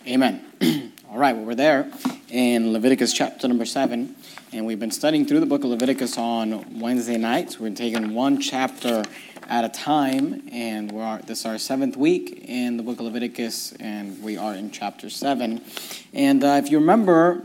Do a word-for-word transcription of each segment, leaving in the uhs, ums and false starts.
Amen. All right, well, we're there in Leviticus chapter number seven, and we've been studying through the book of Leviticus on Wednesday nights. We're taking one chapter at a time, and we're this is our seventh week in the book of Leviticus, and we are in chapter seven. And uh, if you remember,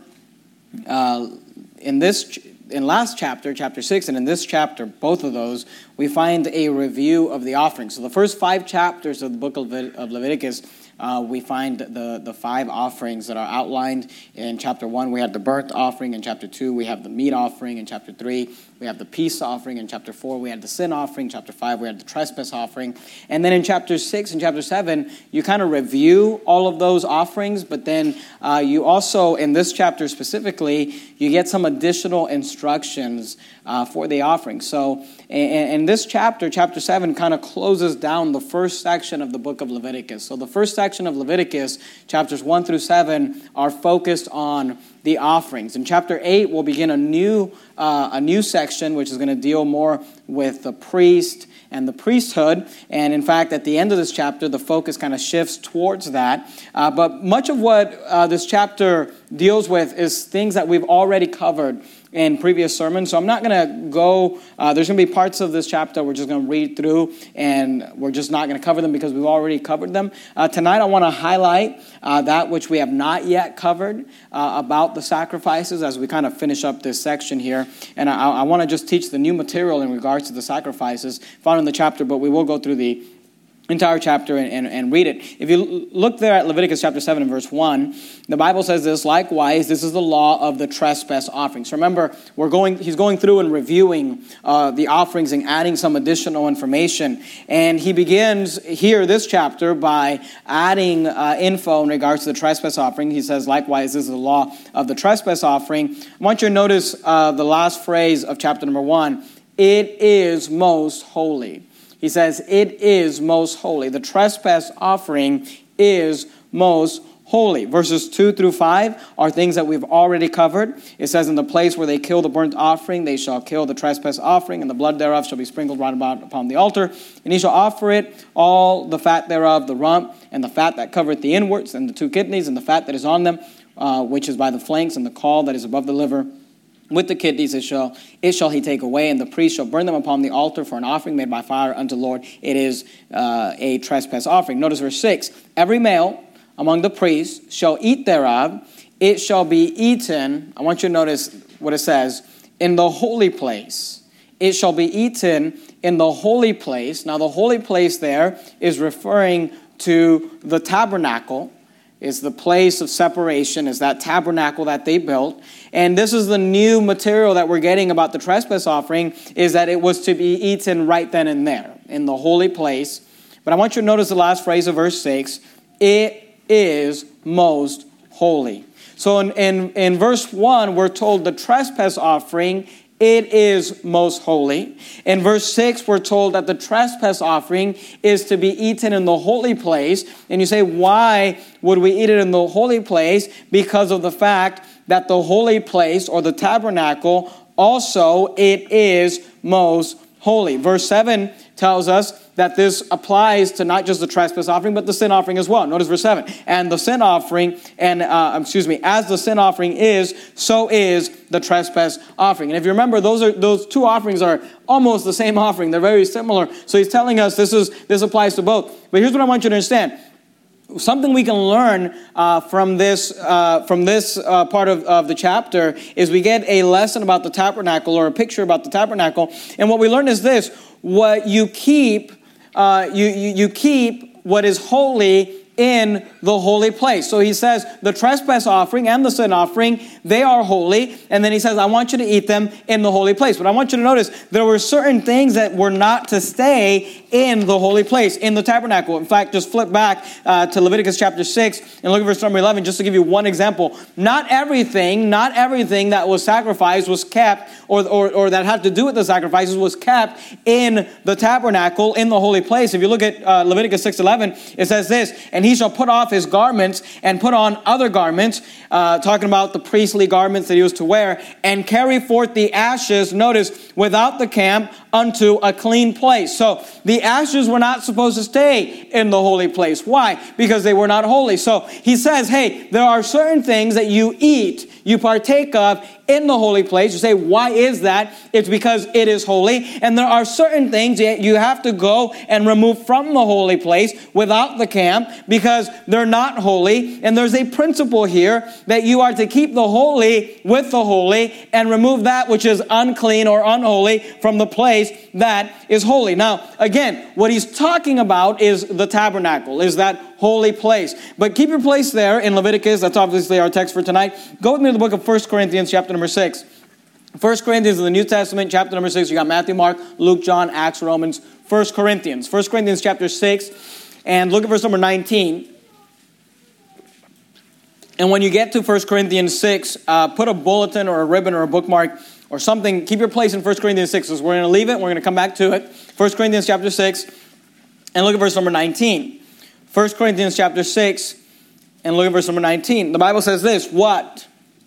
uh, in this in last chapter, chapter six, and in this chapter, both of those, we find a review of the offerings. So the first five chapters of the book of Leviticus, Uh, we find the, the five offerings that are outlined. In chapter one, we have the burnt offering. In chapter two, we have the meat offering. In chapter three, we have the peace offering. In chapter four, we had the sin offering. Chapter five, we had the trespass offering. And then in chapter six and chapter seven, you kind of review all of those offerings. But then uh, you also, in this chapter specifically, you get some additional instructions uh, for the offering. So in, in this chapter, chapter seven kind of closes down the first section of the book of Leviticus. So the first section of Leviticus, chapters one through seven, are focused on the offerings. In chapter eight, we'll begin a new uh, a new section, which is going to deal more with the priest and the priesthood. And in fact, at the end of this chapter, the focus kind of shifts towards that. Uh, but much of what uh, this chapter deals with is things that we've already covered in previous sermons. So I'm not going to go, uh, there's going to be parts of this chapter we're just going to read through, and we're just not going to cover them because we've already covered them. Uh, tonight I want to highlight uh, that which we have not yet covered uh, about the sacrifices as we kind of finish up this section here. And I, I want to just teach the new material in regards to the sacrifices found in the chapter, but we will go through the entire chapter and, and, and read it. If you look there at Leviticus chapter seven and verse one, the Bible says this: likewise, this is the law of the trespass offerings. So remember, we're going. He's going through and reviewing uh, the offerings and adding some additional information. And he begins here, this chapter, by adding uh, info in regards to the trespass offering. He says, likewise, this is the law of the trespass offering. I want you to notice uh, the last phrase of chapter number one. It is most holy. He says, it is most holy. The trespass offering is most holy. Verses two through five are things that we've already covered. It says, in the place where they kill the burnt offering, they shall kill the trespass offering, and the blood thereof shall be sprinkled round about upon the altar. And he shall offer it, all the fat thereof, the rump, and the fat that covereth the inwards, and the two kidneys, and the fat that is on them, uh, which is by the flanks, and the caul that is above the liver. With the kidneys it shall, it shall he take away, and the priest shall burn them upon the altar for an offering made by fire unto the Lord. It is uh, a trespass offering. Notice verse six. Every male among the priests shall eat thereof. It shall be eaten. I want you to notice what it says. In the holy place. It shall be eaten in the holy place. Now the holy place there is referring to the tabernacle. Is the place of separation, is that tabernacle that they built. And this is the new material that we're getting about the trespass offering, is that it was to be eaten right then and there, in the holy place. But I want you to notice the last phrase of verse six, it is most holy. So in, in, in verse one, we're told the trespass offering, it is most holy. In verse six, we're told that the trespass offering is to be eaten in the holy place. And you say, why would we eat it in the holy place? Because of the fact that the holy place, or the tabernacle, also it is most holy. Verse seven tells us that this applies to not just the trespass offering, but the sin offering as well. Notice verse seven. And the sin offering, and uh, excuse me, as the sin offering is, so is the trespass offering. And if you remember, those are those two offerings are almost the same offering. They're very similar. So he's telling us this is this applies to both. But here's what I want you to understand. Something we can learn uh, from this uh, from this uh, part of, of the chapter is we get a lesson about the tabernacle, or a picture about the tabernacle. And what we learn is this: what you keep, uh, you, you you keep what is holy in the holy place. So he says the trespass offering and the sin offering, they are holy. And then he says, I want you to eat them in the holy place. But I want you to notice there were certain things that were not to stay in the holy place, in the tabernacle. In fact, just flip back uh, to Leviticus chapter six and look at verse number eleven, just to give you one example. Not everything, not everything that was sacrificed was kept, or, or, or that had to do with the sacrifices was kept in the tabernacle, in the holy place. If you look at uh, Leviticus six eleven, it says this, and and he shall put off his garments and put on other garments, uh, talking about the priestly garments that he was to wear, and carry forth the ashes, notice, without the camp unto a clean place. So the ashes were not supposed to stay in the holy place. Why? Because they were not holy. So he says, hey, there are certain things that you eat, you partake of in the holy place. You say, why is that? It's because it is holy. And there are certain things that you have to go and remove from the holy place without the camp because they're not holy. And there's a principle here that you are to keep the holy with the holy and remove that which is unclean or unholy from the place that is holy. Now, again, what he's talking about is the tabernacle, is that holy place. But keep your place there in Leviticus. That's obviously our text for tonight. Go with me to the book of First Corinthians, chapter number six. First Corinthians in the New Testament, chapter number six. You got Matthew, Mark, Luke, John, Acts, Romans, First Corinthians. First Corinthians, chapter six. And look at verse number nineteen. And when you get to First Corinthians six, uh, put a bulletin or a ribbon or a bookmark or something. Keep your place in First Corinthians six. So we're going to leave it. We're going to come back to it. First Corinthians chapter six. And look at verse number nineteen. First Corinthians chapter six. And look at verse number nineteen. The Bible says this. What?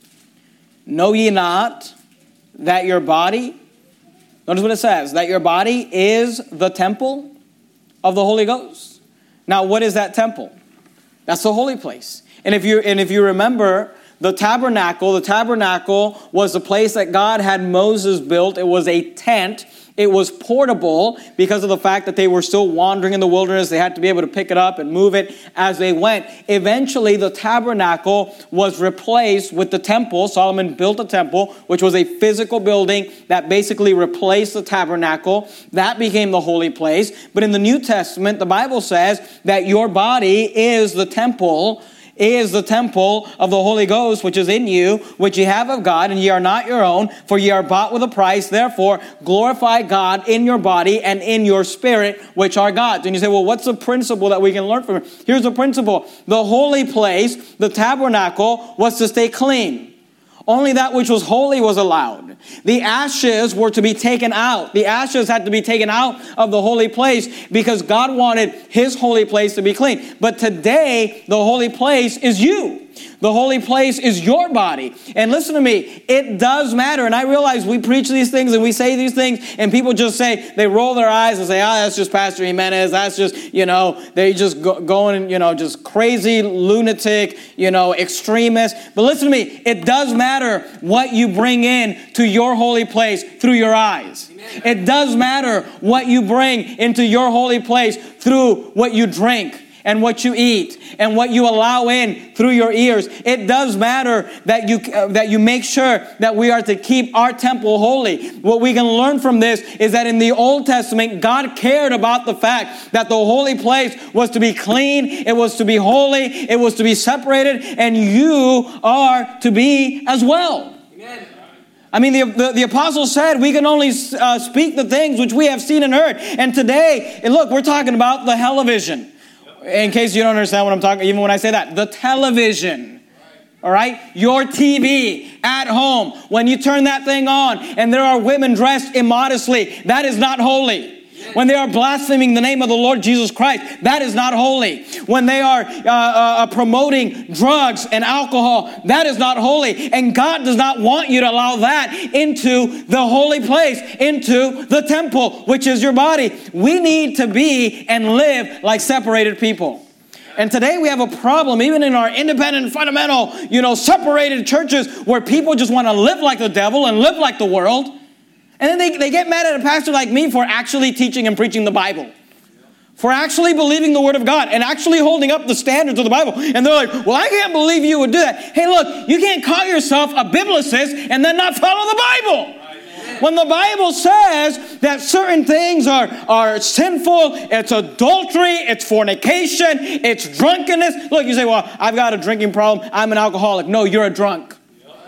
Know ye not that your body, notice what it says, that your body is the temple of the Holy Ghost. Now, what is that temple? That's the holy place. And if you and if you remember, the tabernacle, the tabernacle was the place that God had Moses built. It was a tent. It was portable because of the fact that they were still wandering in the wilderness. They had to be able to pick it up and move it as they went. Eventually, the tabernacle was replaced with the temple. Solomon built a temple, which was a physical building that basically replaced the tabernacle. That became the holy place. But in the New Testament, the Bible says that your body is the temple is the temple of the Holy Ghost, which is in you, which ye have of God, and ye are not your own, for ye are bought with a price. Therefore, glorify God in your body and in your spirit, which are God's. And you say, well, what's the principle that we can learn from it? Here's the principle. The holy place, the tabernacle, was to stay clean. Only that which was holy was allowed. The ashes were to be taken out. The ashes had to be taken out of the holy place because God wanted his holy place to be clean. But today, the holy place is you. The holy place is your body. And listen to me, it does matter. And I realize we preach these things and we say these things and people just say, they roll their eyes and say, ah, oh, that's just Pastor Jimenez. That's just, you know, they just go, going, you know, just crazy, lunatic, you know, extremist. But listen to me, it does matter what you bring in to your holy place through your eyes. Amen. It does matter what you bring into your holy place through what you drink and what you eat, and what you allow in through your ears. It does matter that you uh, that you make sure that we are to keep our temple holy. What we can learn from this is that in the Old Testament, God cared about the fact that the holy place was to be clean, it was to be holy, it was to be separated, and you are to be as well. Amen. I mean, the, the, the apostle said we can only uh, speak the things which we have seen and heard. And today, and look, we're talking about the television. In case you don't understand what I'm talking, even when I say that, the television, all right? Your T V at home, when you turn that thing on and there are women dressed immodestly, that is not holy. When they are blaspheming the name of the Lord Jesus Christ, that is not holy. When they are uh, uh, promoting drugs and alcohol, that is not holy. And God does not want you to allow that into the holy place, into the temple, which is your body. We need to be and live like separated people. And today we have a problem, even in our independent, fundamental, you know, separated churches where people just want to live like the devil and live like the world. And then they, they get mad at a pastor like me for actually teaching and preaching the Bible. For actually believing the Word of God and actually holding up the standards of the Bible. And they're like, well, I can't believe you would do that. Hey, look, you can't call yourself a biblicist and then not follow the Bible. When the Bible says that certain things are, are sinful, it's adultery, it's fornication, it's drunkenness. Look, you say, well, I've got a drinking problem. I'm an alcoholic. No, you're a drunk.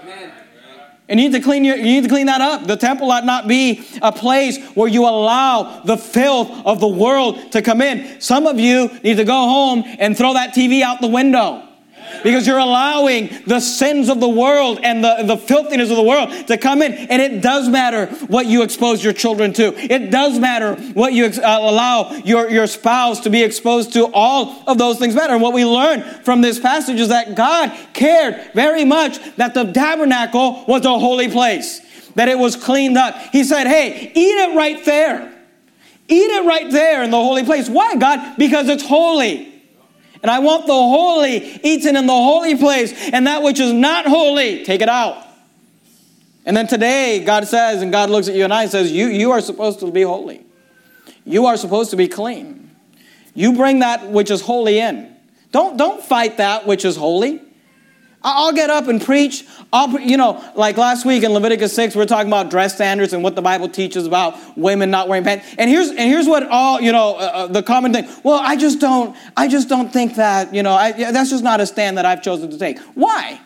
And you need to clean your, you need to clean that up. The temple ought not be a place where you allow the filth of the world to come in. Some of you need to go home and throw that T V out the window. Because you're allowing the sins of the world and the, the filthiness of the world to come in. And it does matter what you expose your children to. It does matter what you ex- uh, allow your, your spouse to be exposed to. All of those things matter. And what we learn from this passage is that God cared very much that the tabernacle was a holy place, that it was cleaned up. He said, hey, eat it right there. Eat it right there in the holy place. Why, God? Because it's holy. And I want the holy eaten in the holy place, and that which is not holy, take it out. And then today, God says, and God looks at you and I and says, you, you are supposed to be holy. You are supposed to be clean. You bring that which is holy in. Don't, don't fight that which is holy. I'll get up and preach. I'll, you know, like last week in Leviticus six, we we're talking about dress standards and what the Bible teaches about women not wearing pants. And here's and here's what all you know uh, the common thing. Well, I just don't. I just don't think that. You know, I, that's just not a stand that I've chosen to take. Why?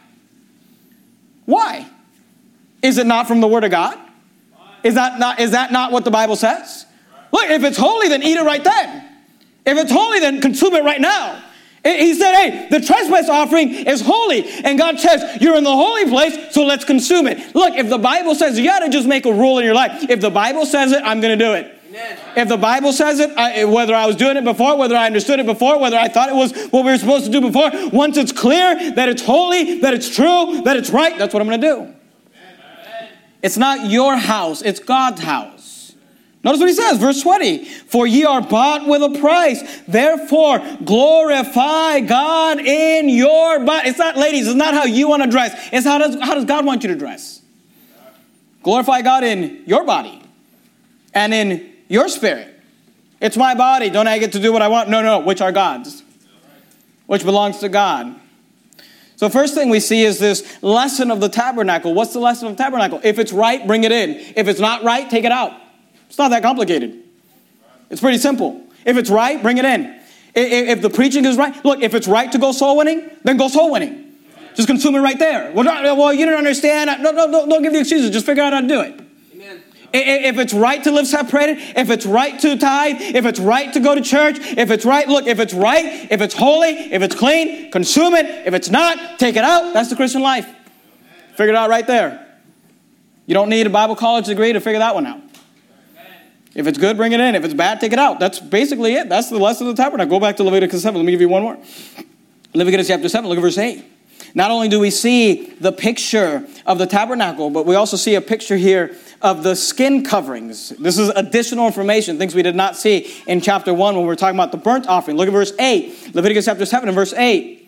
Why? Is it not from the Word of God? Is that not? Is that not what the Bible says? Look, if it's holy, then eat it right then. If it's holy, then consume it right now. He said, hey, the trespass offering is holy. And God says, you're in the holy place, so let's consume it. Look, if the Bible says, you got to just make a rule in your life. If the Bible says it, I'm going to do it. Amen. If the Bible says it, I, whether I was doing it before, whether I understood it before, whether I thought it was what we were supposed to do before, once it's clear that it's holy, that it's true, that it's right, that's what I'm going to do. Amen. It's not your house, it's God's house. Notice what he says, verse twenty. For ye are bought with a price. Therefore, glorify God in your body. It's not, ladies, it's not how you want to dress. It's how does, how does God want you to dress. Glorify God in your body and in your spirit. It's my body. Don't I get to do what I want? No, no, which are God's. Which belongs to God. So first thing we see is this lesson of the tabernacle. What's the lesson of the tabernacle? If it's right, bring it in. If it's not right, take it out. It's not that complicated. It's pretty simple. If it's right, bring it in. If the preaching is right, look, if it's right to go soul winning, then go soul winning. Just consume it right there. Well, not, well you didn't understand. No, no, no, don't give the excuses. Just figure out how to do it. Amen. If it's right to live separated, if it's right to tithe, if it's right to go to church, if it's right, look, if it's right, if it's holy, if it's clean, consume it. If it's not, take it out. That's the Christian life. Figure it out right there. You don't need a Bible college degree to figure that one out. If it's good, bring it in. If it's bad, take it out. That's basically it. That's the lesson of the tabernacle. Go back to Leviticus seven. Let me give you one more. Leviticus chapter seven, look at verse eight. Not only do we see the picture of the tabernacle, but we also see a picture here of the skin coverings. This is additional information, things we did not see in chapter one when we were talking about the burnt offering. Look at verse eight. Leviticus chapter seven and verse eight.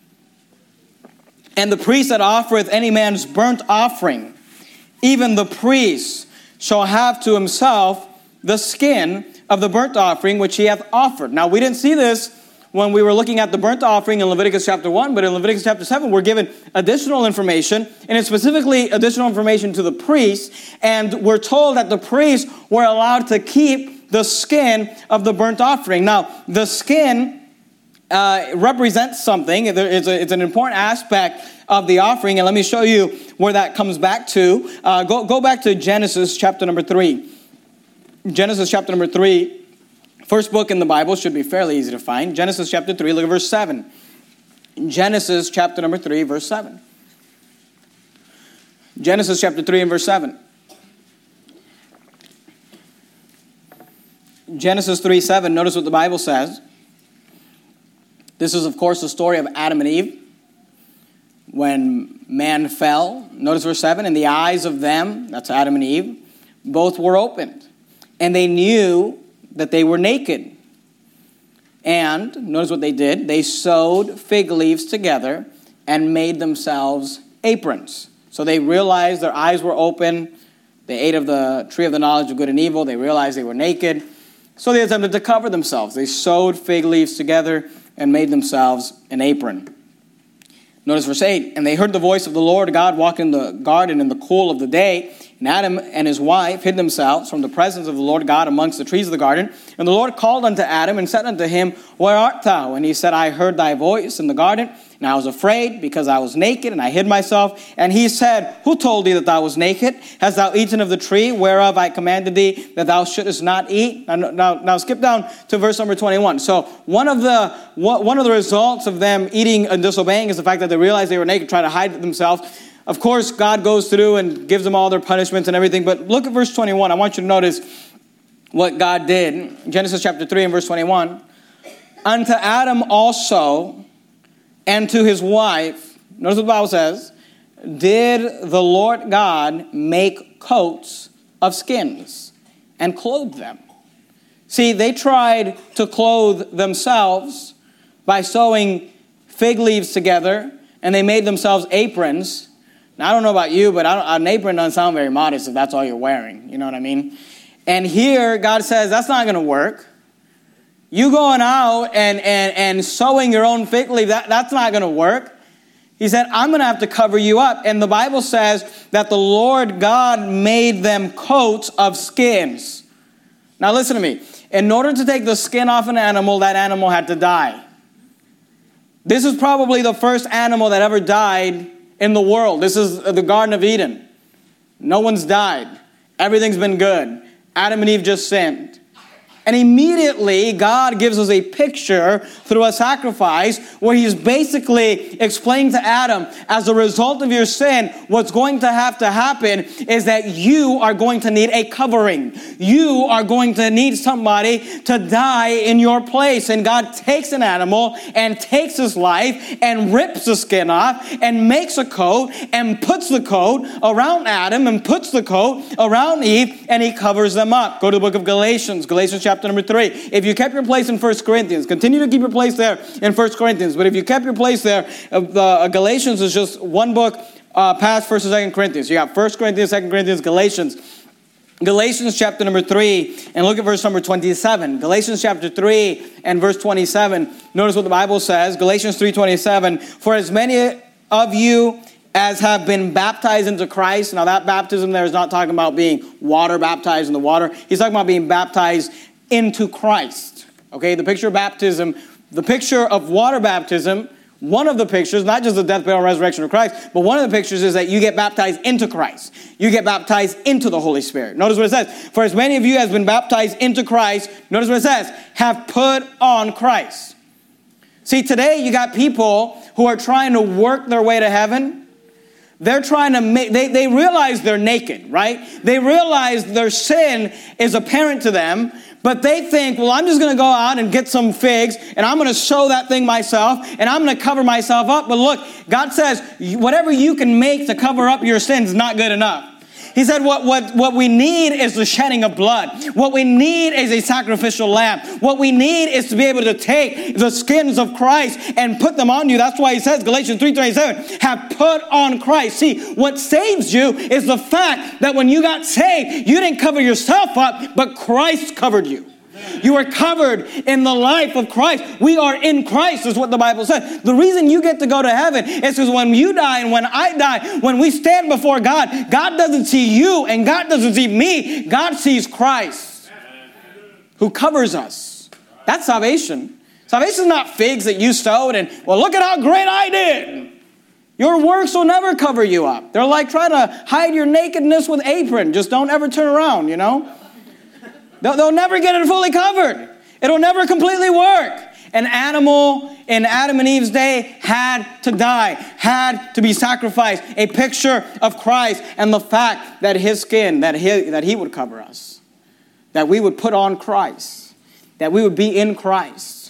And the priest that offereth any man's burnt offering, even the priest shall have to himself the skin of the burnt offering which he hath offered. Now, we didn't see this when we were looking at the burnt offering in Leviticus chapter one, but in Leviticus chapter seven, we're given additional information, and it's specifically additional information to the priests, and we're told that the priests were allowed to keep the skin of the burnt offering. Now, the skin uh, represents something. It's, a, it's an important aspect of the offering, and let me show you where that comes back to. Uh, go, go back to Genesis chapter number three. Genesis chapter number three, first book in the Bible, should be fairly easy to find. Genesis chapter three, look at verse seven. Genesis chapter number three, verse seven. Genesis chapter three and verse seven. Genesis three, seven, notice what the Bible says. This is, of course, the story of Adam and Eve. When man fell, notice verse seven, and the eyes of them, that's Adam and Eve, both were opened. And they knew that they were naked. And notice what they did. They sewed fig leaves together and made themselves aprons. So they realized their eyes were open. They ate of the tree of the knowledge of good and evil. They realized they were naked. So they attempted to cover themselves. They sewed fig leaves together and made themselves an apron. Notice verse eight. And they heard the voice of the Lord God walking in the garden in the cool of the day. And Adam and his wife hid themselves from the presence of the Lord God amongst the trees of the garden. And the Lord called unto Adam and said unto him, Where art thou? And he said, I heard thy voice in the garden, and I was afraid, because I was naked, and I hid myself. And he said, Who told thee that thou was naked? Hast thou eaten of the tree whereof I commanded thee that thou shouldest not eat? Now, now, now skip down to verse number twenty-one. So one of the one of the results of them eating and disobeying is the fact that they realized they were naked, try to hide themselves. Of course, God goes through and gives them all their punishments and everything. But look at verse twenty-one. I want you to notice what God did. Genesis chapter three and verse twenty-one. Unto Adam also and to his wife, notice what the Bible says, did the Lord God make coats of skins and clothe them. See, they tried to clothe themselves by sewing fig leaves together, and they made themselves aprons. Now, I don't know about you, but I don't, an apron doesn't sound very modest if that's all you're wearing. You know what I mean? And here, God says, that's not going to work. You going out and, and, and sewing your own fig leaf, that, that's not going to work. He said, I'm going to have to cover you up. And the Bible says that the Lord God made them coats of skins. Now, listen to me. In order to take the skin off an animal, that animal had to die. This is probably the first animal that ever died in the world. This is the Garden of Eden. No one's died. Everything's been good. Adam and Eve just sinned. And immediately, God gives us a picture through a sacrifice where he's basically explaining to Adam, as a result of your sin, what's going to have to happen is that you are going to need a covering. You are going to need somebody to die in your place. And God takes an animal and takes his life and rips the skin off and makes a coat and puts the coat around Adam and puts the coat around Eve, and he covers them up. Go to the book of Galatians, Galatians chapter Chapter number three. If you kept your place in First Corinthians, continue to keep your place there in First Corinthians. But if you kept your place there, uh, uh, Galatians is just one book uh, past First and Second Corinthians. You got First Corinthians, Second Corinthians, Galatians. Galatians chapter number three, and look at verse number twenty-seven. Galatians chapter three and verse twenty-seven. Notice what the Bible says. Galatians three twenty-seven. For as many of you as have been baptized into Christ. Now that baptism there is not talking about being water baptized in the water. He's talking about being baptized into Christ. Okay, the picture of baptism, the picture of water baptism, one of the pictures, not just the death, burial, and resurrection of Christ, but one of the pictures is that you get baptized into Christ. You get baptized into the Holy Spirit. Notice what it says. For as many of you as been baptized into Christ, notice what it says, have put on Christ. See, today you got people who are trying to work their way to heaven. They're trying to make, they, they realize they're naked, right? They realize their sin is apparent to them, but they think, well, I'm just going to go out and get some figs, and I'm going to sew that thing myself, and I'm going to cover myself up. But look, God says, whatever you can make to cover up your sins is not good enough. He said what, what, what we need is the shedding of blood. What we need is a sacrificial lamb. What we need is to be able to take the skins of Christ and put them on you. That's why he says, Galatians three twenty-seven, have put on Christ. See, what saves you is the fact that when you got saved, you didn't cover yourself up, but Christ covered you. You are covered in the life of Christ. We are in Christ is what the Bible says. The reason you get to go to heaven is because when you die and when I die, when we stand before God, God doesn't see you and God doesn't see me. God sees Christ who covers us. That's salvation. Salvation is not figs that you sowed and, well, look at how great I did. Your works will never cover you up. They're like trying to hide your nakedness with apron. Just don't ever turn around, you know. They'll, they'll never get it fully covered. It'll never completely work. An animal in Adam and Eve's day had to die, had to be sacrificed. A picture of Christ and the fact that his skin, that he, that he would cover us. That we would put on Christ. That we would be in Christ.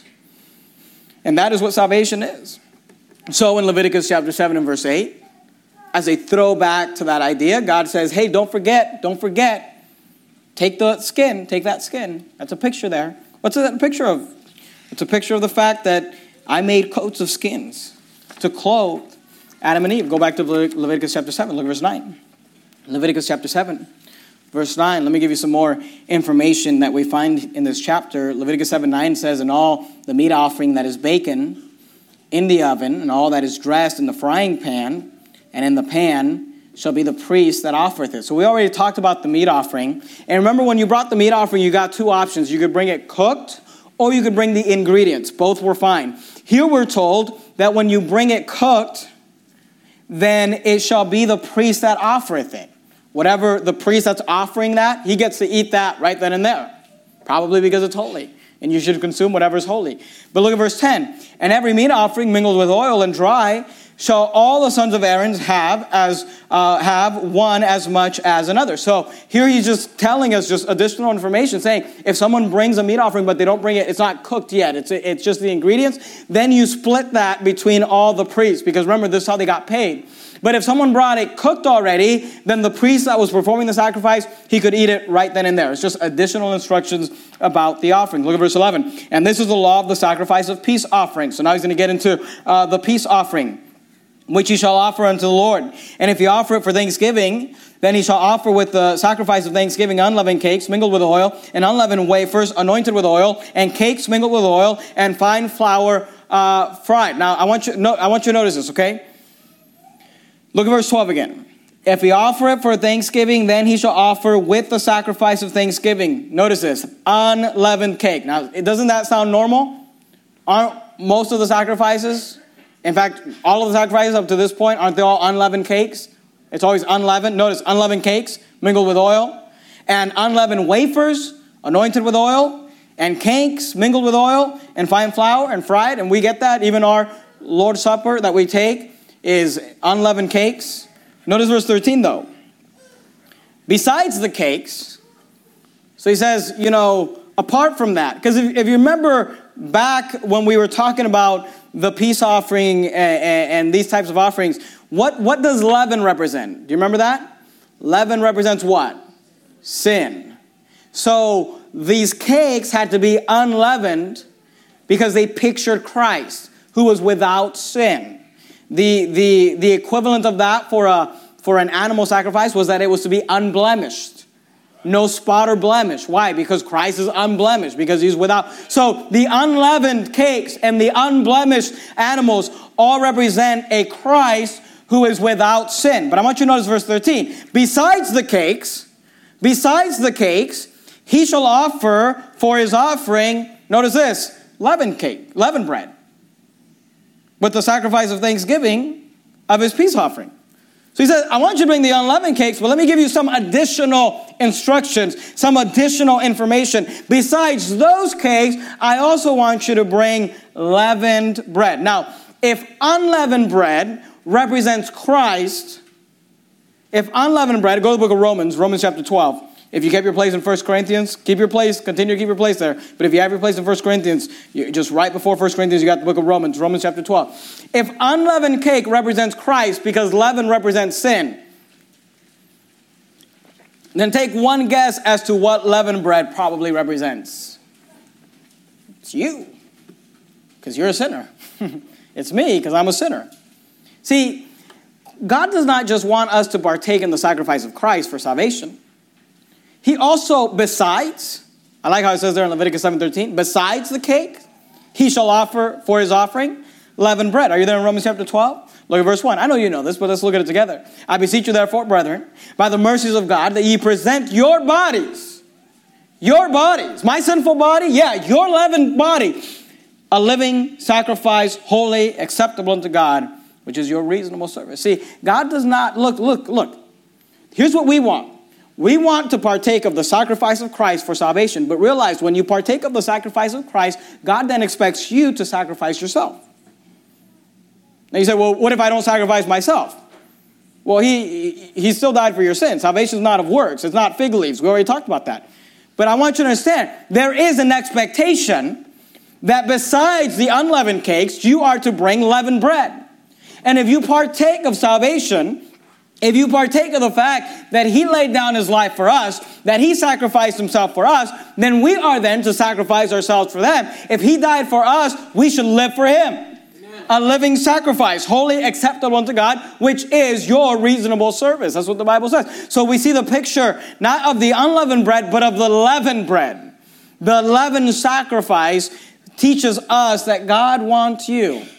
And that is what salvation is. So in Leviticus chapter seven and verse eight, as a throwback to that idea, God says, hey, don't forget, don't forget. Take the skin, take that skin. That's a picture there. What's that a picture of? It's a picture of the fact that I made coats of skins to clothe Adam and Eve. Go back to Leviticus chapter seven, look at verse nine. Leviticus chapter seven, verse nine. Let me give you some more information that we find in this chapter. Leviticus seven nine says, and all the meat offering that is baken in the oven, and all that is dressed in the frying pan, and in the pan, shall be the priest that offereth it. So we already talked about the meat offering. And remember, when you brought the meat offering, you got two options. You could bring it cooked, or you could bring the ingredients. Both were fine. Here we're told that when you bring it cooked, then it shall be the priest that offereth it. Whatever the priest that's offering that, he gets to eat that right then and there. Probably because it's holy. And you should consume whatever is holy. But look at verse ten. And every meat offering mingled with oil and dry shall all the sons of Aaron have as uh, have one as much as another. So here he's just telling us just additional information, saying if someone brings a meat offering but they don't bring it, it's not cooked yet, it's it's just the ingredients, then you split that between all the priests, because remember, this is how they got paid. But if someone brought it cooked already, then the priest that was performing the sacrifice, he could eat it right then and there. It's just additional instructions about the offering. Look at verse eleven. And this is the law of the sacrifice of peace offering. So now he's going to get into uh, the peace offering, which he shall offer unto the Lord. And if he offer it for thanksgiving, then he shall offer with the sacrifice of thanksgiving unleavened cakes mingled with oil, and unleavened wafers anointed with oil, and cakes mingled with oil, and fine flour uh, fried. Now, I want you, no, I want you to notice this, okay? Look at verse twelve again. If he offer it for thanksgiving, then he shall offer with the sacrifice of thanksgiving. Notice this, unleavened cake. Now, doesn't that sound normal? Aren't most of the sacrifices, in fact, all of the sacrifices up to this point, aren't they all unleavened cakes? It's always unleavened. Notice, unleavened cakes mingled with oil, and unleavened wafers anointed with oil, and cakes mingled with oil, and fine flour and fried. And we get that. Even our Lord's Supper that we take is unleavened cakes. Notice verse thirteen, though. Besides the cakes, so he says, you know, apart from that, because if, if you remember back when we were talking about the peace offering and, and these types of offerings, what, what does leaven represent? Do you remember that? Leaven represents what? Sin. So these cakes had to be unleavened because they pictured Christ, who was without sin. The, the, the equivalent of that for a for an animal sacrifice was that it was to be unblemished. No spot or blemish. Why? Because Christ is unblemished, because he's without. So the unleavened cakes and the unblemished animals all represent a Christ who is without sin. But I want you to notice verse thirteen. Besides the cakes, besides the cakes, he shall offer for his offering, notice this, leavened cake, leavened bread, with the sacrifice of thanksgiving of his peace offering. So he says, I want you to bring the unleavened cakes, but let me give you some additional instructions, some additional information. Besides those cakes, I also want you to bring leavened bread. Now, if unleavened bread represents Christ, if unleavened bread, go to the book of Romans, Romans chapter twelve. If you kept your place in First Corinthians, keep your place, continue to keep your place there. But if you have your place in First Corinthians, you, just right before First Corinthians, you got the book of Romans, Romans chapter twelve. If unleavened cake represents Christ because leaven represents sin, then take one guess as to what leavened bread probably represents. It's you, because you're a sinner. It's me, because I'm a sinner. See, God does not just want us to partake in the sacrifice of Christ for salvation. He also, besides, I like how it says there in Leviticus seven thirteen, besides the cake, he shall offer for his offering leavened bread. Are you there in Romans chapter twelve? Look at verse one. I know you know this, but let's look at it together. I beseech you therefore, brethren, by the mercies of God, that ye present your bodies, your bodies, my sinful body, yeah, your leavened body, a living sacrifice, holy, acceptable unto God, which is your reasonable service. See, God does not, look, look, look. Here's what we want. We want to partake of the sacrifice of Christ for salvation, but realize when you partake of the sacrifice of Christ, God then expects you to sacrifice yourself. Now you say, well, what if I don't sacrifice myself? Well, he, he still died for your sins. Salvation is not of works. It's not fig leaves. We already talked about that. But I want you to understand, there is an expectation that besides the unleavened cakes, you are to bring leavened bread. And if you partake of salvation, if you partake of the fact that he laid down his life for us, that he sacrificed himself for us, then we are then to sacrifice ourselves for them. If he died for us, we should live for him. Amen. A living sacrifice, holy, acceptable unto God, which is your reasonable service. That's what the Bible says. So we see the picture not of the unleavened bread, but of the leavened bread. The leavened sacrifice teaches us that God wants you.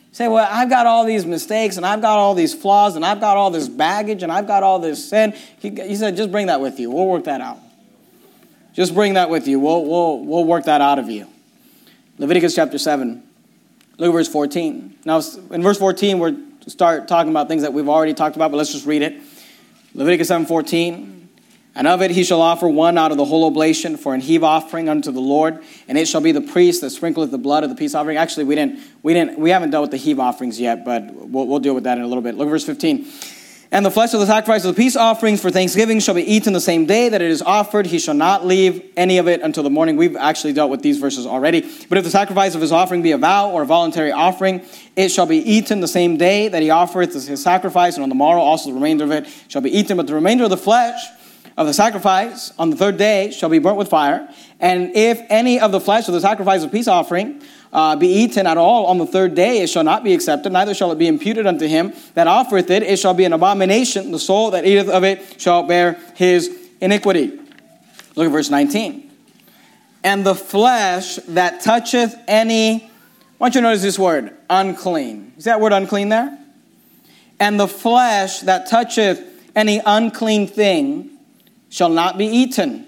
Say, well, I've got all these mistakes, and I've got all these flaws, and I've got all this baggage, and I've got all this sin. He, he said, just bring that with you. We'll work that out. Just bring that with you. We'll, we'll, we'll work that out of you. Leviticus chapter seven. Look at verse fourteen. Now, in verse fourteen, we're start talking about things that we've already talked about, but let's just read it. Leviticus seven fourteen. And of it he shall offer one out of the whole oblation for an heave offering unto the Lord, and it shall be the priest that sprinkleth the blood of the peace offering. Actually, we didn't, we didn't, we haven't dealt with the heave offerings yet, but we'll, we'll deal with that in a little bit. Look at verse fifteen. And the flesh of the sacrifice of the peace offerings for thanksgiving shall be eaten the same day that it is offered. He shall not leave any of it until the morning. We've actually dealt with these verses already. But if the sacrifice of his offering be a vow or a voluntary offering, it shall be eaten the same day that he offereth his sacrifice, and on the morrow also the remainder of it shall be eaten. But the remainder of the flesh of the sacrifice on the third day shall be burnt with fire. And if any of the flesh of the sacrifice of peace offering uh, be eaten at all on the third day, it shall not be accepted, neither shall it be imputed unto him that offereth it. It shall be an abomination. The soul that eateth of it shall bear his iniquity. Look at verse nineteen. And the flesh that toucheth any, I want you to notice this word, unclean. Is that word unclean there? And the flesh that toucheth any unclean thing shall not be eaten.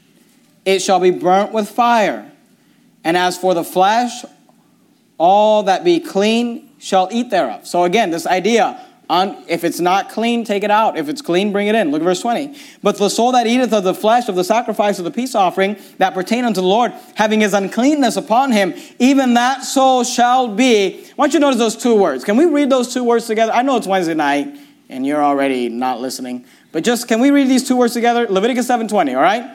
It shall be burnt with fire. And as for the flesh, all that be clean shall eat thereof. So again, this idea, on, if it's not clean, take it out. If it's clean, bring it in. Look at verse twenty. But the soul that eateth of the flesh of the sacrifice of the peace offering that pertain unto the Lord, having his uncleanness upon him, even that soul shall be. I want you to notice those two words. Can we read those two words together? I know it's Wednesday night, and you're already not listening. But just, can we read these two words together? Leviticus seven twenty, all right?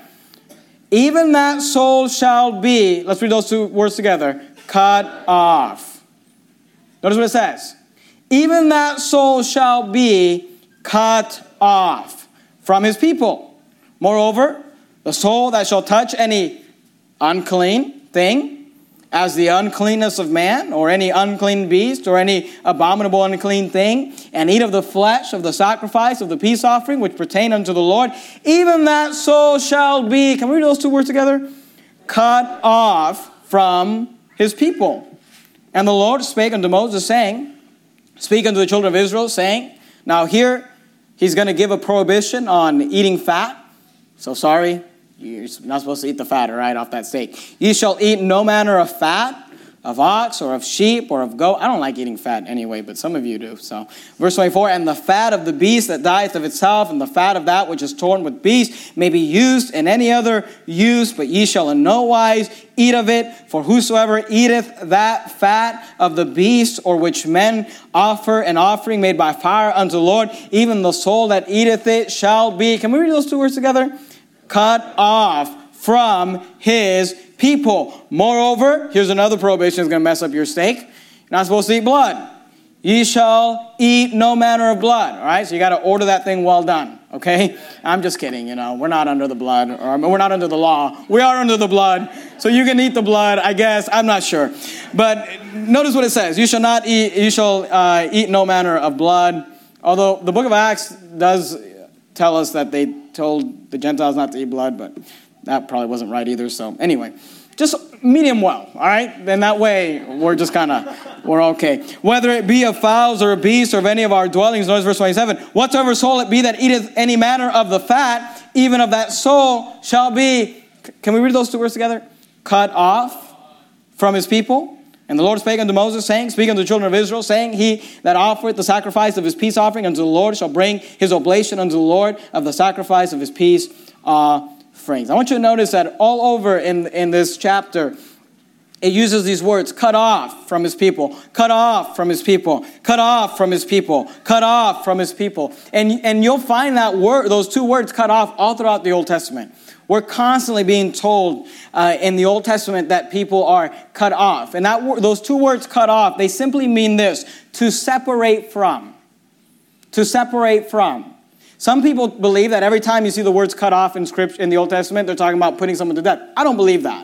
Even that soul shall be, let's read those two words together, cut off. Notice what it says. Even that soul shall be cut off from his people. Moreover, the soul that shall touch any unclean thing, as the uncleanness of man, or any unclean beast, or any abominable unclean thing, and eat of the flesh of the sacrifice of the peace offering, which pertain unto the Lord, even that soul shall be, can we read those two words together? Cut off from his people. And the Lord spake unto Moses, saying, speak unto the children of Israel, saying, now here, he's going to give a prohibition on eating fat. So sorry, you're not supposed to eat the fat, all right, off that steak. Ye shall eat no manner of fat, of ox, or of sheep, or of goat. I don't like eating fat anyway, but some of you do. So, verse twenty-four, and the fat of the beast that dieth of itself, and the fat of that which is torn with beasts, may be used in any other use, but ye shall in no wise eat of it. For whosoever eateth that fat of the beast, or which men offer an offering made by fire unto the Lord, even the soul that eateth it shall be, can we read those two words together? Cut off from his people. Moreover, here's another prohibition that's going to mess up your steak. You're not supposed to eat blood. Ye shall eat no manner of blood. All right, so you got to order that thing well done. Okay, I'm just kidding. You know, we're not under the blood, or we're not under the law. We are under the blood, so you can eat the blood. I guess I'm not sure, but notice what it says: you shall not eat. You shall uh, eat no manner of blood. Although the book of Acts does tell us that they told the Gentiles not to eat blood, but that probably wasn't right either. So anyway, just medium well, all right? And that way, we're just kind of, we're okay. Whether it be of fowls or a beast or of any of our dwellings, notice verse twenty-seven, whatsoever soul it be that eateth any manner of the fat, even of that soul shall be, can we read those two words together? Cut off from his people. And the Lord spake unto Moses, saying, speak unto the children of Israel, saying, he that offereth the sacrifice of his peace offering unto the Lord shall bring his oblation unto the Lord of the sacrifice of his peace offerings. I want you to notice that all over in, in this chapter, it uses these words, cut off from his people, cut off from his people, cut off from his people, cut off from his people. And, and you'll find that word, those two words, cut off, all throughout the Old Testament. We're constantly being told uh, in the Old Testament that people are cut off. And that those two words, cut off, they simply mean this, to separate from. To separate from. Some people believe that every time you see the words cut off in scripture in the Old Testament, they're talking about putting someone to death. I don't believe that.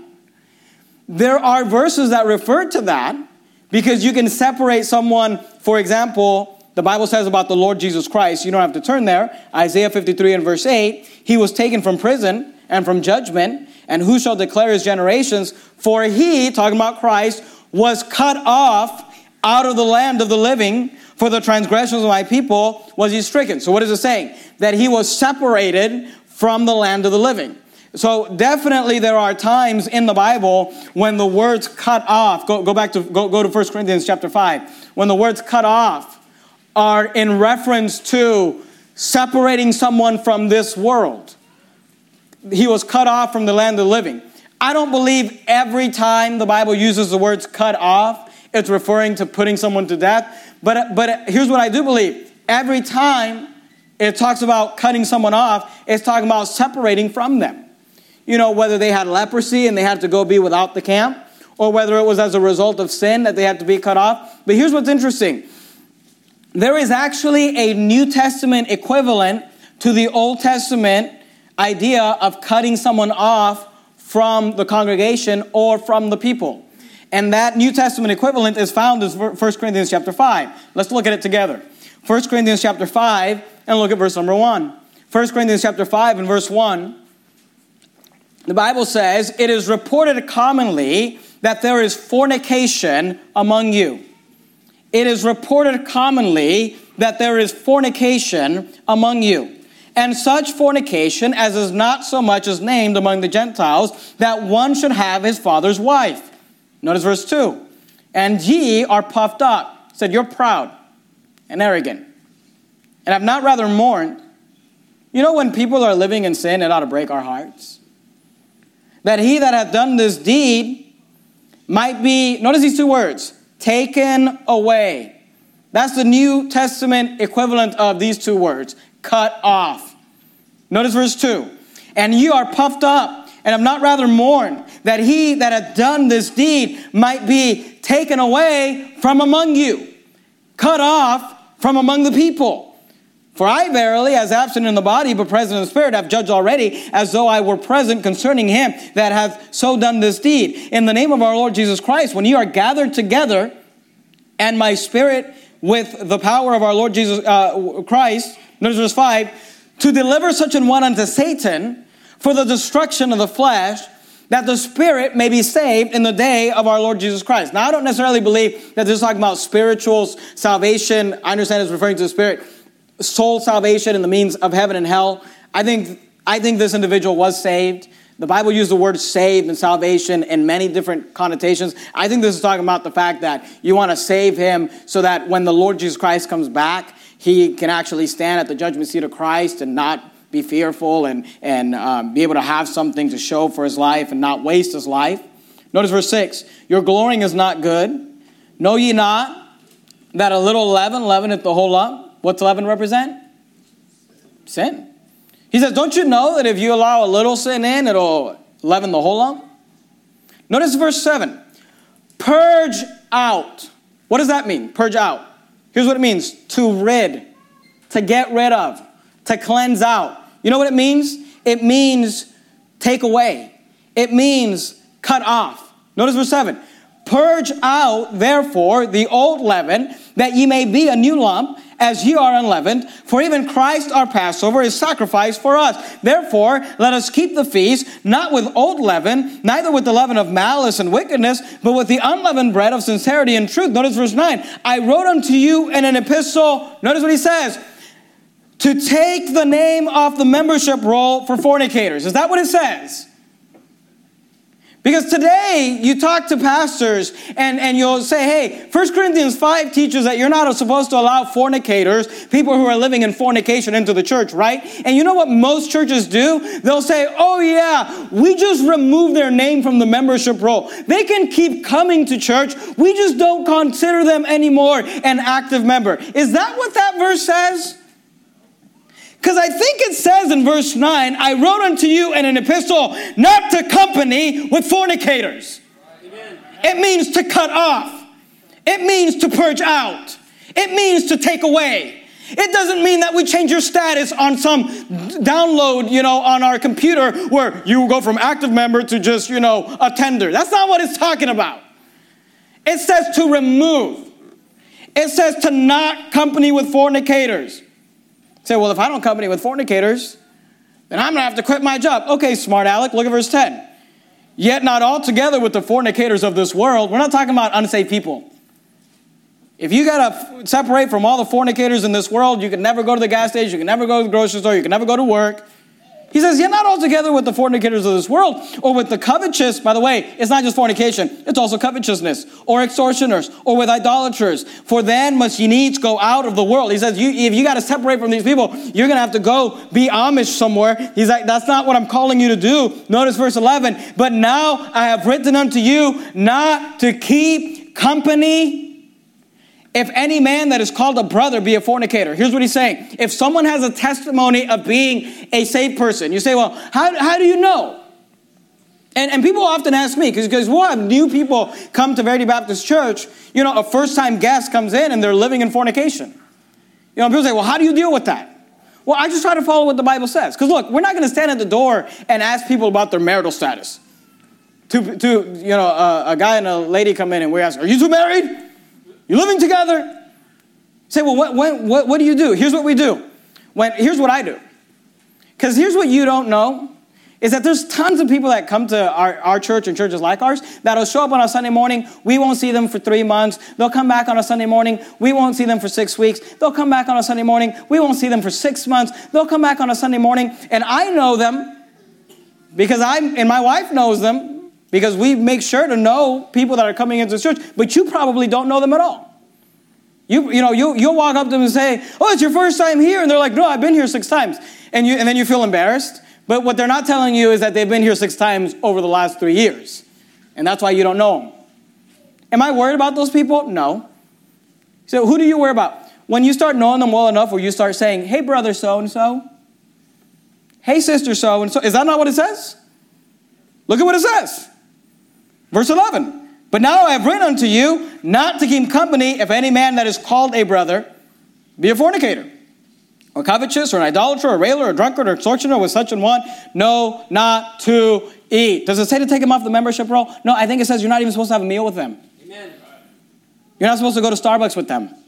There are verses that refer to that because you can separate someone. For example, the Bible says about the Lord Jesus Christ, you don't have to turn there, Isaiah fifty-three and verse eight, he was taken from prison and from judgment, and who shall declare his generations? For he, talking about Christ, was cut off out of the land of the living. For the transgressions of my people was he stricken. So what is it saying? That he was separated from the land of the living. So definitely there are times in the Bible when the words cut off, go, go back to, go, go to First Corinthians chapter five, when the words cut off are in reference to separating someone from this world. He was cut off from the land of the living. I don't believe every time the Bible uses the words cut off, it's referring to putting someone to death. But, but here's what I do believe. Every time it talks about cutting someone off, it's talking about separating from them. You know, whether they had leprosy and they had to go be without the camp, or whether it was as a result of sin that they had to be cut off. But here's what's interesting. There is actually a New Testament equivalent to the Old Testament idea of cutting someone off from the congregation or from the people. And that New Testament equivalent is found in First Corinthians chapter five. Let's look at it together. First Corinthians chapter five, and look at verse number one. First Corinthians chapter five and verse one. The Bible says, it is reported commonly that there is fornication among you. It is reported commonly that there is fornication among you. And such fornication as is not so much as named among the Gentiles, that one should have his father's wife. Notice verse two. And ye are puffed up. Said, you're proud and arrogant, and have not rather mourned. You know, when people are living in sin, it ought to break our hearts. That he that hath done this deed might be, notice these two words, taken away. That's the New Testament equivalent of these two words, cut off. Notice verse two. And you are puffed up, and have not rather mourned, that he that hath done this deed might be taken away from among you, cut off from among the people. For I verily, as absent in the body, but present in the spirit, have judged already, as though I were present concerning him that hath so done this deed. In the name of our Lord Jesus Christ, when ye are gathered together, and my spirit with the power of our Lord Jesus uh, Christ, notice verse five, to deliver such an one unto Satan for the destruction of the flesh, that the spirit may be saved in the day of our Lord Jesus Christ. Now, I don't necessarily believe that this is talking about spiritual salvation. I understand it's referring to the spirit. Soul salvation in the means of heaven and hell. I think I think this individual was saved. The Bible used the word saved and salvation in many different connotations. I think this is talking about the fact that you want to save him so that when the Lord Jesus Christ comes back, he can actually stand at the judgment seat of Christ and not be fearful and, and um, be able to have something to show for his life and not waste his life. Notice verse six. Your glorying is not good. Know ye not that a little leaven leaveneth the whole lump? What's leaven represent? Sin. He says, don't you know that if you allow a little sin in, it'll leaven the whole lump? Notice verse seven. Purge out. What does that mean? Purge out. Here's what it means. To rid. To get rid of. To cleanse out. You know what it means? It means take away. It means cut off. Notice verse seven. Purge out, therefore, the old leaven, that ye may be a new lump, as ye are unleavened. For even Christ our Passover is sacrificed for us. Therefore, let us keep the feast, not with old leaven, neither with the leaven of malice and wickedness, but with the unleavened bread of sincerity and truth. Notice verse nine. I wrote unto you in an epistle, notice what he says, to take the name off the membership roll for fornicators. Is that what it says? Because today, you talk to pastors and, and you'll say, hey, First Corinthians five teaches that you're not supposed to allow fornicators, people who are living in fornication, into the church, right? And you know what most churches do? They'll say, oh yeah, we just remove their name from the membership roll. They can keep coming to church. We just don't consider them anymore an active member. Is that what that verse says? Because I think it says in verse nine, I wrote unto you in an epistle not to company with fornicators. Amen. It means to cut off. It means to purge out. It means to take away. It doesn't mean that we change your status on some download, you know, on our computer where you go from active member to just, you know, attender. That's not what it's talking about. It says to remove. It says to not company with fornicators. Say, well, if I don't company with fornicators, then I'm going to have to quit my job. Okay, smart Alec, look at verse ten. Yet not altogether with the fornicators of this world. We're not talking about unsaved people. If you got to separate from all the fornicators in this world, you can never go to the gas station, you can never go to the grocery store, you can never go to work. He says, you're not all together with the fornicators of this world or with the covetous. By the way, it's not just fornication. It's also covetousness or extortioners or with idolaters. For then must ye needs go out of the world. He says, you, if you got to separate from these people, you're going to have to go be Amish somewhere. He's like, that's not what I'm calling you to do. Notice verse eleven. But now I have written unto you not to keep company if any man that is called a brother be a fornicator. Here's what he's saying. If someone has a testimony of being a saved person, you say, well, how, how do you know? And, and people often ask me, because we'll have new people come to Verity Baptist Church. You know, a first-time guest comes in and they're living in fornication. You know, people say, well, how do you deal with that? Well, I just try to follow what the Bible says. Because look, we're not going to stand at the door and ask people about their marital status. To, to you know, uh, a guy and a lady come in and we ask, are you two married? You living together? Say, well, what, what, what, what do you do? Here's what we do. When, here's what I do. Because here's what you don't know, is that there's tons of people that come to our, our church and churches like ours that'll show up on a Sunday morning. We won't see them for three months. They'll come back on a Sunday morning. We won't see them for six weeks. They'll come back on a Sunday morning. We won't see them for six months. They'll come back on a Sunday morning. And I know them because I and my wife knows them. Because we make sure to know people that are coming into the church, but you probably don't know them at all. You, you know, you, you'll walk up to them and say, oh, it's your first time here. And they're like, no, I've been here six times. And, you, and then you feel embarrassed. But what they're not telling you is that they've been here six times over the last three years. And that's why you don't know them. Am I worried about those people? No. So who do you worry about? When you start knowing them well enough where you start saying, hey, brother so-and-so. Hey, sister so-and-so. Is that not what it says? Look at what it says. Verse eleven, but now I have written unto you not to keep company if any man that is called a brother be a fornicator, or covetous, or an idolater, or a railer, or a drunkard, or extortioner with such an one. No, not to eat. Does it say to take him off the membership roll? No, I think it says you're not even supposed to have a meal with them. Amen. You're not supposed to go to Starbucks with them.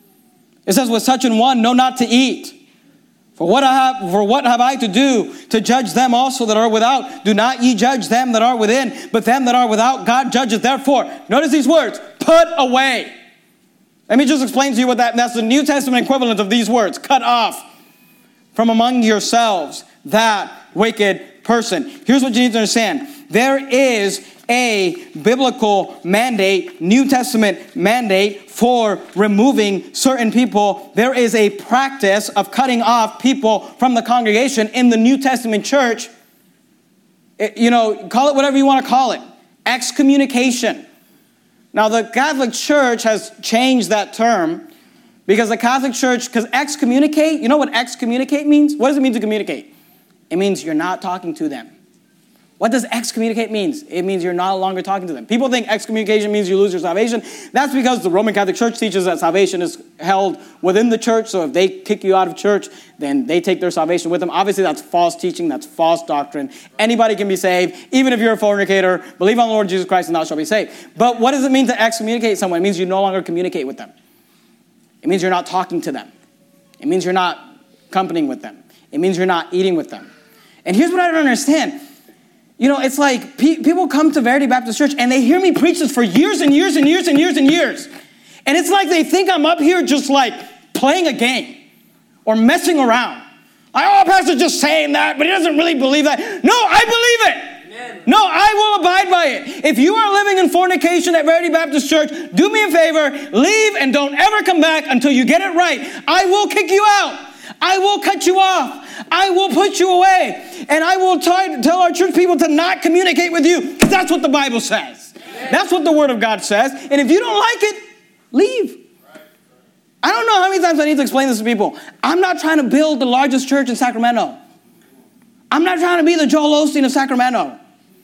It says with such an one, no, not to eat. For what, I have, for what have I to do to judge them also that are without? Do not ye judge them that are within, but them that are without God judgeth. Therefore, notice these words, put away. Let me just explain to you what that, that's the New Testament equivalent of these words. Cut off from among yourselves that wicked person. Here's what you need to understand. There is a biblical mandate, New Testament mandate for removing certain people. There is a practice of cutting off people from the congregation in the New Testament church. It, you know, call it whatever you want to call it. Excommunication. Now, the Catholic Church has changed that term because the Catholic Church, because excommunicate, you know what excommunicate means? What does it mean to communicate? It means you're not talking to them. What does excommunicate mean? It means you're no longer talking to them. People think excommunication means you lose your salvation. That's because the Roman Catholic Church teaches that salvation is held within the church. So if they kick you out of church, then they take their salvation with them. Obviously, that's false teaching. That's false doctrine. Anybody can be saved. Even if you're a fornicator, believe on the Lord Jesus Christ and thou shalt be saved. But what does it mean to excommunicate someone? It means you no longer communicate with them. It means you're not talking to them. It means you're not accompanying with them. It means you're not eating with them. And here's what I don't understand. You know, it's like pe- people come to Verity Baptist Church and they hear me preach this for years and years and years and years and years. And it's like they think I'm up here just like playing a game or messing around. Like, oh, pastor's just saying that, but he doesn't really believe that. No, I believe it. Amen. No, I will abide by it. If you are living in fornication at Verity Baptist Church, do me a favor, leave and don't ever come back until you get it right. I will kick you out. I will cut you off. I will put you away. And I will try to tell our church people to not communicate with you. Because that's what the Bible says. Amen. That's what the Word of God says. And if you don't like it, leave. I don't know how many times I need to explain this to people. I'm not trying to build the largest church in Sacramento. I'm not trying to be the Joel Osteen of Sacramento.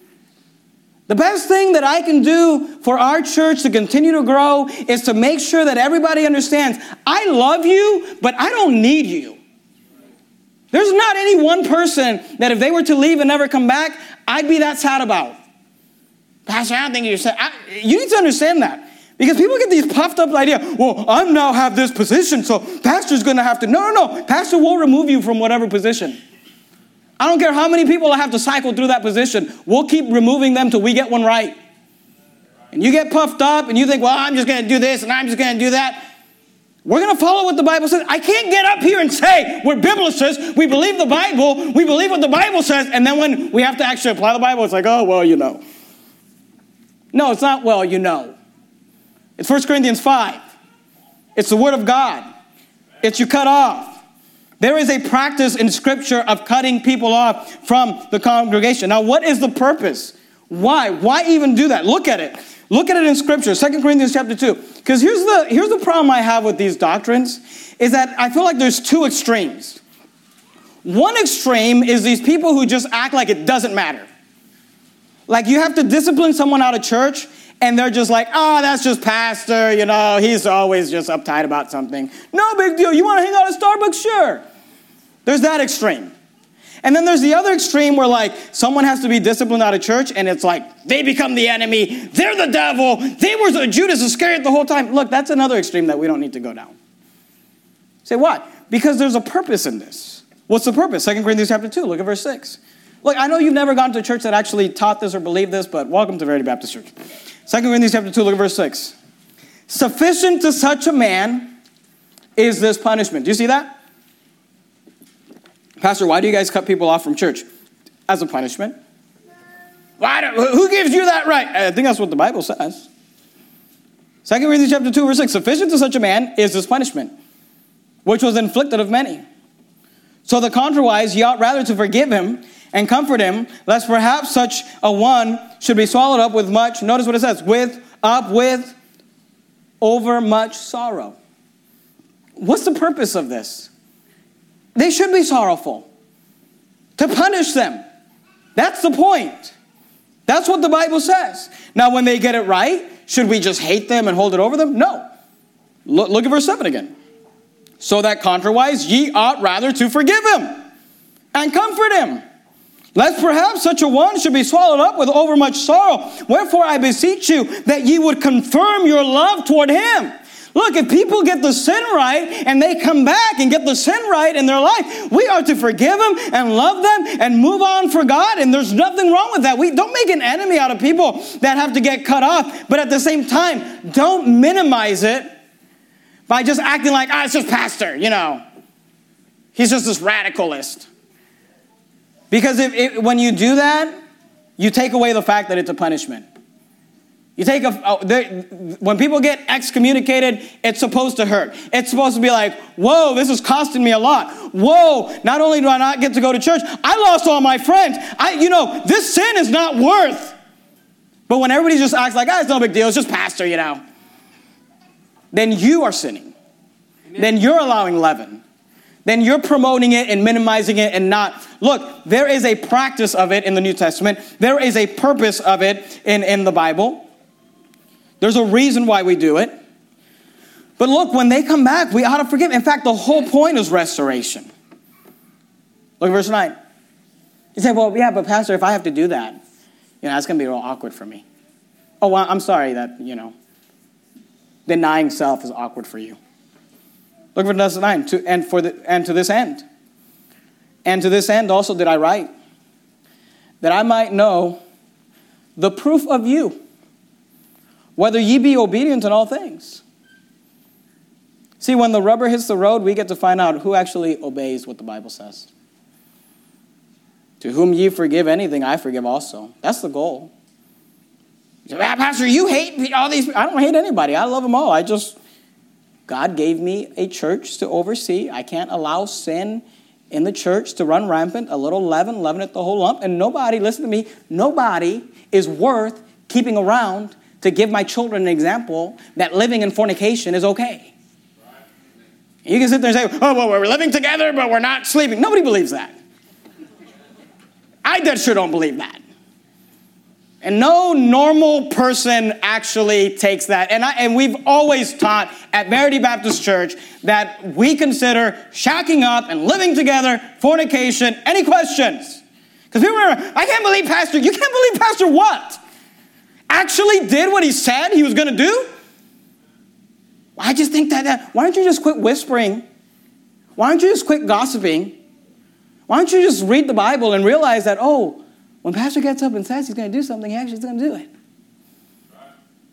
The best thing that I can do for our church to continue to grow is to make sure that everybody understands, I love you, but I don't need you. There's not any one person that if they were to leave and never come back, I'd be that sad about. Pastor, I don't think you're sad. I, you need to understand that. Because people get these puffed up ideas. Well, I now have this position, so pastor's going to have to. No, no, no. Pastor will remove you from whatever position. I don't care how many people I have to cycle through that position. We'll keep removing them till we get one right. and you get puffed up and you think, well, I'm just going to do this and I'm just going to do that, we're going to follow what the Bible says. I can't get up here and say we're biblicists, we believe the Bible, we believe what the Bible says, and then when we have to actually apply the Bible, it's like, oh, well, you know. No, it's not, well, you know. It's First Corinthians five. It's the Word of God. It's you cut off. There is a practice in Scripture of cutting people off from the congregation. Now, what is the purpose? Why? Why even do that? Look at it. Look at it in Scripture, Second Corinthians chapter two. Because here's the, here's the problem I have with these doctrines, is that I feel like there's two extremes. One extreme is these people who just act like it doesn't matter. Like you have to discipline someone out of church, and they're just like, oh, that's just pastor, you know, he's always just uptight about something. No big deal. You want to hang out at Starbucks? Sure. There's that extreme. And then there's the other extreme where like someone has to be disciplined out of church and it's like they become the enemy. They're the devil. They were Judas Iscariot the whole time. Look, that's another extreme that we don't need to go down. Say why? Because there's a purpose in this. What's the purpose? Second Corinthians chapter two, look at verse six. Look, I know you've never gone to a church that actually taught this or believed this, but welcome to Verity Baptist Church. Second Corinthians chapter two, look at verse six. Sufficient to such a man is this punishment. Do you see that? Pastor, why do you guys cut people off from church? As a punishment. Why do, who gives you that right? I think that's what the Bible says. Second Corinthians chapter two, verse six. Sufficient to such a man is this punishment, which was inflicted of many. So the contrariwise, ye ought rather to forgive him and comfort him, lest perhaps such a one should be swallowed up with much, notice what it says, with, up with, over much sorrow. What's the purpose of this? They should be sorrowful. To punish them. That's the point. That's what the Bible says. Now, when they get it right, should we just hate them and hold it over them? No. Look, look at verse seven again. So that contrariwise, ye ought rather to forgive him and comfort him, lest perhaps such a one should be swallowed up with overmuch sorrow. Wherefore I beseech you that ye would confirm your love toward him. Look, if people get the sin right and they come back and get the sin right in their life, we are to forgive them and love them and move on for God. And there's nothing wrong with that. We don't make an enemy out of people that have to get cut off. But at the same time, don't minimize it by just acting like, ah, it's just pastor, you know. He's just this radicalist. Because if, if when you do that, you take away the fact that it's a punishment. You take a, oh, when people get excommunicated, it's supposed to hurt. It's supposed to be like, whoa, this is costing me a lot. Whoa, not only do I not get to go to church, I lost all my friends. I, you know, this sin is not worth. But when everybody just acts like, ah, it's no big deal, it's just pastor, you know. Then you are sinning. Amen. Then you're allowing leaven. Then you're promoting it and minimizing it and not. Look, there is a practice of it in the New Testament. There is a purpose of it in, in the Bible. There's a reason why we do it. But look, when they come back, we ought to forgive. In fact, the whole point is restoration. Look at verse nine. You say, well, yeah, but Pastor, if I have to do that, you know, that's going to be real awkward for me. Oh, well, I'm sorry that, you know, denying self is awkward for you. Look at verse nine. To, and, for the, and to this end. And to this end also did I write, that I might know the proof of you, whether ye be obedient in all things. See, when the rubber hits the road, we get to find out who actually obeys what the Bible says. To whom ye forgive anything, I forgive also. That's the goal. You say, ah, Pastor, you hate all these. I don't hate anybody. I love them all. I just, God gave me a church to oversee. I can't allow sin in the church to run rampant. A little leaven, leaven it the whole lump. And nobody, listen to me, nobody is worth keeping around to give my children an example that living in fornication is okay. You can sit there and say, oh, well, we're living together, but we're not sleeping. Nobody believes that. I dead sure don't believe that. And no normal person actually takes that. And, I, and we've always taught at Verity Baptist Church that we consider shacking up and living together fornication. Any questions? Because people are, I can't believe Pastor. You can't believe Pastor what? Actually did what he said he was going to do? I just think that, that, why don't you just quit whispering? Why don't you just quit gossiping? Why don't you just read the Bible and realize that, oh, when Pastor gets up and says he's going to do something, he actually is going to do it.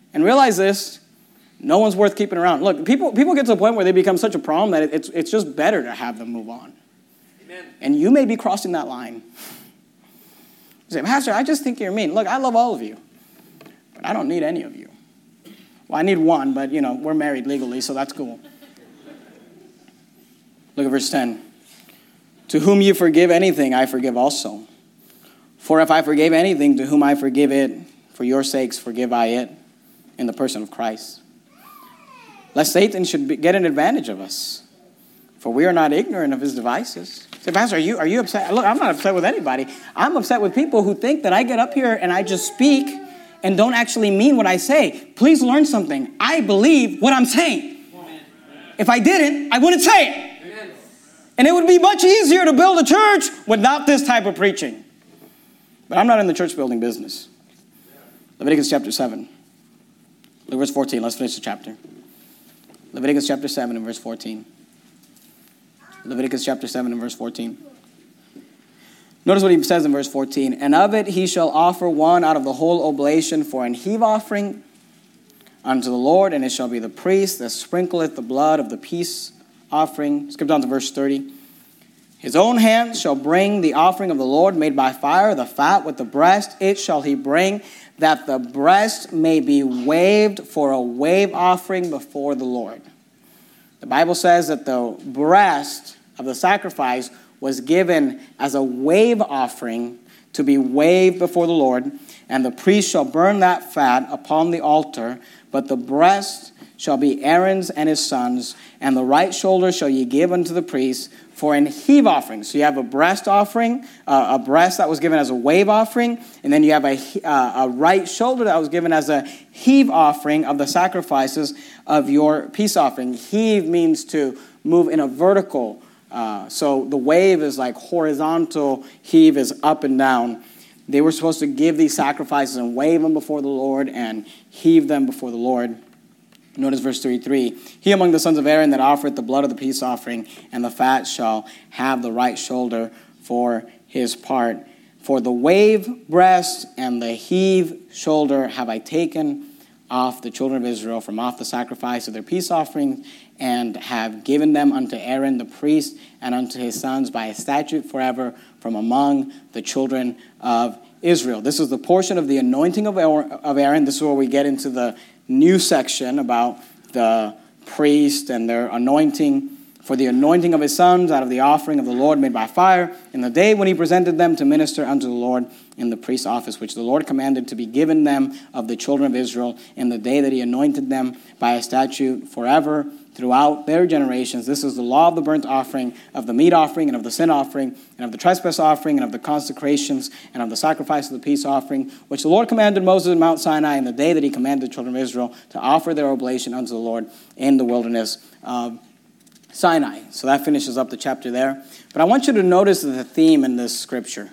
And realize this, no one's worth keeping around. Look, people people get to a point where they become such a problem that it's, it's just better to have them move on. Amen. And you may be crossing that line. You say, Pastor, I just think you're mean. Look, I love all of you, but I don't need any of you. Well, I need one, but, you know, we're married legally, so that's cool. Look at verse ten. To whom you forgive anything, I forgive also. For if I forgave anything, to whom I forgive it, for your sakes forgive I it, in the person of Christ. Lest Satan should be, get an advantage of us, for we are not ignorant of his devices. Say, Pastor, are you, are you upset? Look, I'm not upset with anybody. I'm upset with people who think that I get up here and I just speak and don't actually mean what I say. Please learn something. I believe what I'm saying. If I didn't, I wouldn't say it. And it would be much easier to build a church without this type of preaching. But I'm not in the church building business. Leviticus chapter seven. Look at verse fourteen. Let's finish the chapter. Leviticus chapter seven and verse fourteen. Leviticus chapter seven and verse fourteen. Notice what he says in verse fourteen. And of it he shall offer one out of the whole oblation for an heave offering unto the Lord, and it shall be the priest that sprinkleth the blood of the peace offering. Skip down to verse thirty. His own hand shall bring the offering of the Lord made by fire, the fat with the breast. It shall he bring, that the breast may be waved for a wave offering before the Lord. The Bible says that the breast of the sacrifice was given as a wave offering to be waved before the Lord, and the priest shall burn that fat upon the altar, but the breast shall be Aaron's and his sons, and the right shoulder shall ye give unto the priest for an heave offering. So you have a breast offering, uh, a breast that was given as a wave offering, and then you have a, uh, a right shoulder that was given as a heave offering of the sacrifices of your peace offering. Heave means to move in a vertical. Uh, so the wave is like horizontal, heave is up and down. They were supposed to give these sacrifices and wave them before the Lord and heave them before the Lord. Notice verse thirty-three. He among the sons of Aaron that offereth the blood of the peace offering, and the fat shall have the right shoulder for his part. For the wave breast and the heave shoulder have I taken off the children of Israel from off the sacrifice of their peace offerings, and have given them unto Aaron the priest and unto his sons by a statute forever from among the children of Israel. This is the portion of the anointing of Aaron. This is where we get into the new section about the priest and their anointing. For the anointing of his sons out of the offering of the Lord made by fire, in the day when he presented them to minister unto the Lord in the priest's office, which the Lord commanded to be given them of the children of Israel, in the day that he anointed them by a statute forever throughout their generations. This is the law of the burnt offering, of the meat offering, and of the sin offering, and of the trespass offering, and of the consecrations, and of the sacrifice of the peace offering, which the Lord commanded Moses in Mount Sinai in the day that he commanded the children of Israel to offer their oblation unto the Lord in the wilderness of Sinai. So that finishes up the chapter there. But I want you to notice the theme in this scripture.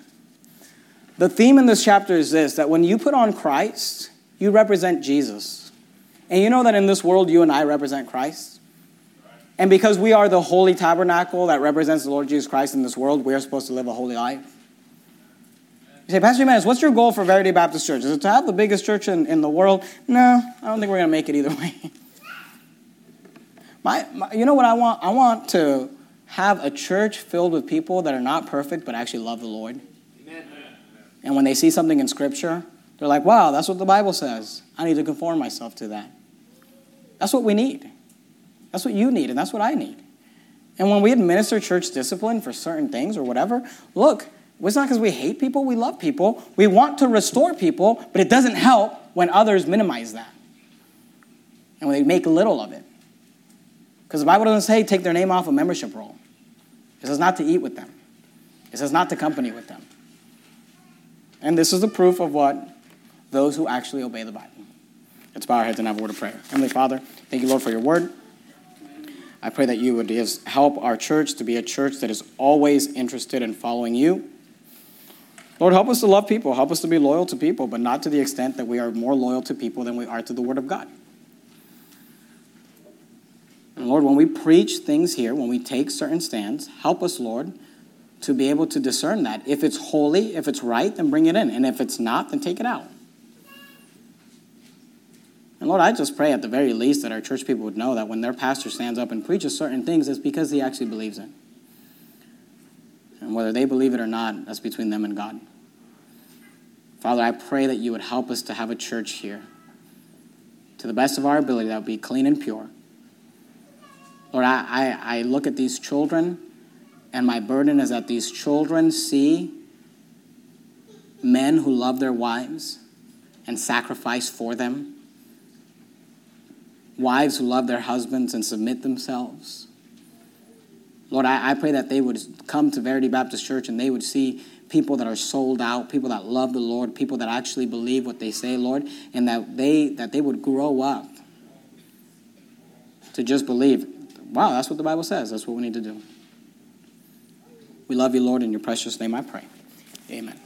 The theme in this chapter is this, that when you put on Christ, you represent Jesus. And you know that in this world, you and I represent Christ. And because we are the holy tabernacle that represents the Lord Jesus Christ in this world, we are supposed to live a holy life. You say, Pastor Jimenez, what's your goal for Verity Baptist Church? Is it to have the biggest church in, in the world? No, I don't think we're going to make it either way. My, my, you know what I want? I want to have a church filled with people that are not perfect but actually love the Lord. Amen. And when they see something in Scripture, they're like, wow, that's what the Bible says. I need to conform myself to that. That's what we need. That's what you need, and that's what I need. And when we administer church discipline for certain things or whatever, look, it's not because we hate people, we love people. We want to restore people, but it doesn't help when others minimize that. And when they make little of it. Because the Bible doesn't say take their name off a membership roll. It says not to eat with them. It says not to company with them. And this is the proof of what? Those who actually obey the Bible. Let's bow our heads and have a word of prayer. Heavenly Father, thank you, Lord, for your word. I pray that you would help our church to be a church that is always interested in following you. Lord, help us to love people. Help us to be loyal to people, but not to the extent that we are more loyal to people than we are to the word of God. And Lord, when we preach things here, when we take certain stands, help us, Lord, to be able to discern that. If it's holy, if it's right, then bring it in. And if it's not, then take it out. And Lord, I just pray at the very least that our church people would know that when their pastor stands up and preaches certain things, it's because he actually believes it. And whether they believe it or not, that's between them and God. Father, I pray that you would help us to have a church here, to the best of our ability, that would be clean and pure. Lord, I, I, I look at these children, and my burden is that these children see men who love their wives and sacrifice for them, wives who love their husbands and submit themselves. Lord, I, I pray that they would come to Verity Baptist Church and they would see people that are sold out, people that love the Lord, people that actually believe what they say, Lord, and that they that they would grow up to just believe, wow, that's what the Bible says. That's what we need to do. We love you, Lord. In your precious name I pray. Amen.